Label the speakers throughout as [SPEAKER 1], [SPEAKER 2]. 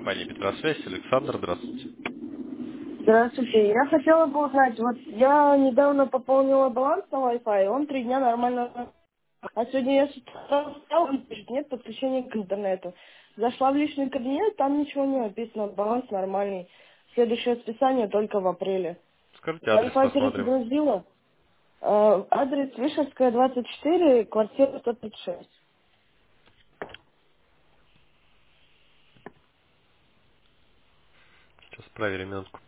[SPEAKER 1] Компания Петросвязь, Александр, здравствуйте.
[SPEAKER 2] Здравствуйте. Я хотела бы узнать, вот я недавно пополнила баланс на Wi-Fi, он 3 дня нормально. А сегодня я с утра встала, он пишет, нет подключения к интернету. Зашла в личный кабинет, там ничего не написано, баланс нормальный. Следующее списание только в апреле.
[SPEAKER 1] Скажите адрес,
[SPEAKER 2] Wi-Fi
[SPEAKER 1] посмотрим.
[SPEAKER 2] перезагрузила. Адрес Вишерская, 24, квартира 136.
[SPEAKER 1] Сейчас проверим минутку.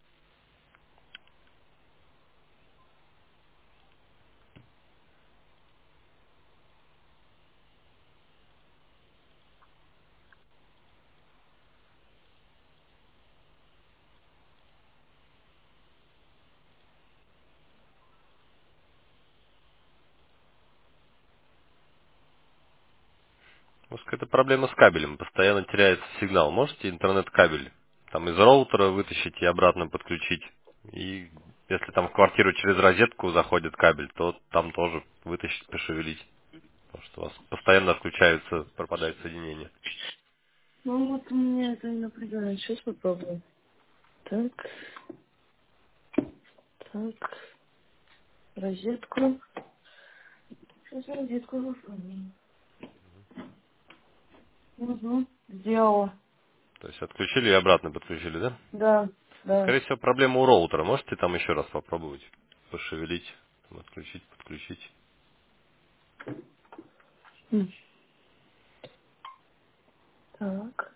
[SPEAKER 1] Может, какая-то проблема с кабелем, постоянно теряется сигнал. Можете интернет-кабель там из роутера вытащить и обратно подключить? И если там в квартиру через розетку заходит кабель, то там тоже вытащить, пошевелить. Потому что у вас постоянно отключаются, пропадает соединение.
[SPEAKER 2] Ну вот меня это и напрягает. Сейчас попробуем. Так, так, розетку. Сейчас розетку выполним. Угу. Сделала.
[SPEAKER 1] То есть отключили и обратно подключили, да?
[SPEAKER 2] Да, да.
[SPEAKER 1] Скорее всего, проблема у роутера. Можете там еще раз попробовать пошевелить, там, отключить, подключить.
[SPEAKER 2] М. Так.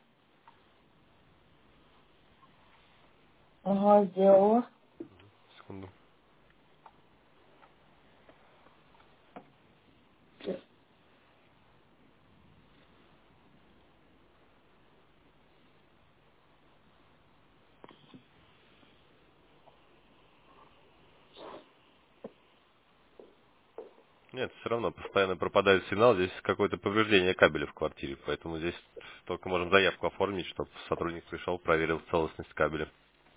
[SPEAKER 2] Ага, сделала.
[SPEAKER 1] Секунду. Нет, все равно постоянно пропадает сигнал. Здесь какое-то повреждение кабеля в квартире. Поэтому здесь только можем заявку оформить, чтобы сотрудник пришел, проверил целостность кабеля.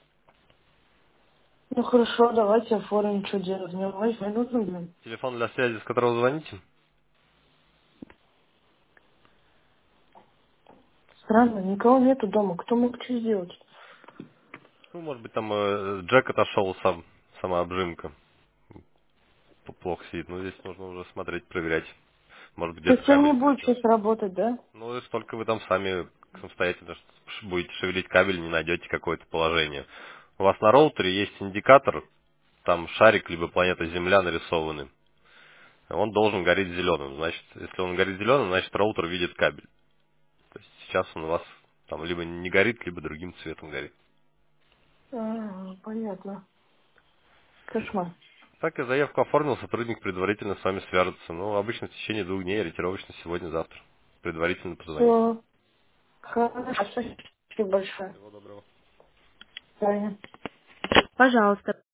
[SPEAKER 2] Ну хорошо, давайте оформим, что делать. Мне Wi-Fi нужен, блин.
[SPEAKER 1] Телефон для связи, с которого звоните?
[SPEAKER 2] Странно, никого нету дома. Кто мог что сделать?
[SPEAKER 1] Ну, может быть, там джек отошел, сама обжимка плохо сидит. Но здесь нужно уже смотреть, проверять. Может быть,
[SPEAKER 2] То
[SPEAKER 1] где-то
[SPEAKER 2] есть он не
[SPEAKER 1] кабель
[SPEAKER 2] будет
[SPEAKER 1] протер.
[SPEAKER 2] сейчас работать, да?
[SPEAKER 1] Ну, если только вы там сами самостоятельно будете шевелить кабель, не найдете какое-то положение. У вас на роутере есть индикатор, там шарик либо планета Земля нарисованы. Он должен гореть зеленым. Значит, если он горит зеленым, значит роутер видит кабель. То есть сейчас он у вас там либо не горит, либо другим цветом горит.
[SPEAKER 2] Понятно. Кошмар.
[SPEAKER 1] Так я заявку оформил, сотрудник предварительно с вами свяжется. Ну, обычно в течение 2 дней, ориентировочно сегодня-завтра. Предварительно позвонит.
[SPEAKER 2] Все. Хорошо. Спасибо большое.
[SPEAKER 1] Всего доброго.
[SPEAKER 2] Таня.
[SPEAKER 1] Пожалуйста.